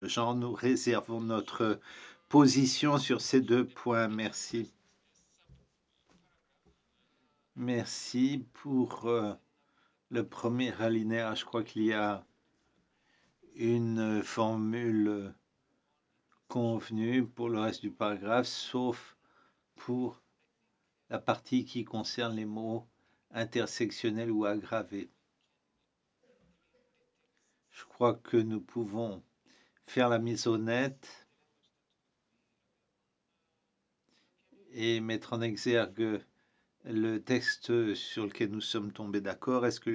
Jean, nous réservons notre position sur ces 2 points. Merci. Merci pour le premier alinéa. Je crois qu'il y a une formule convenue pour le reste du paragraphe, sauf pour la partie qui concerne les mots intersectionnels ou aggravés. Je crois que nous pouvons faire la mise au net et mettre en exergue le texte sur lequel nous sommes tombés d'accord. Est-ce que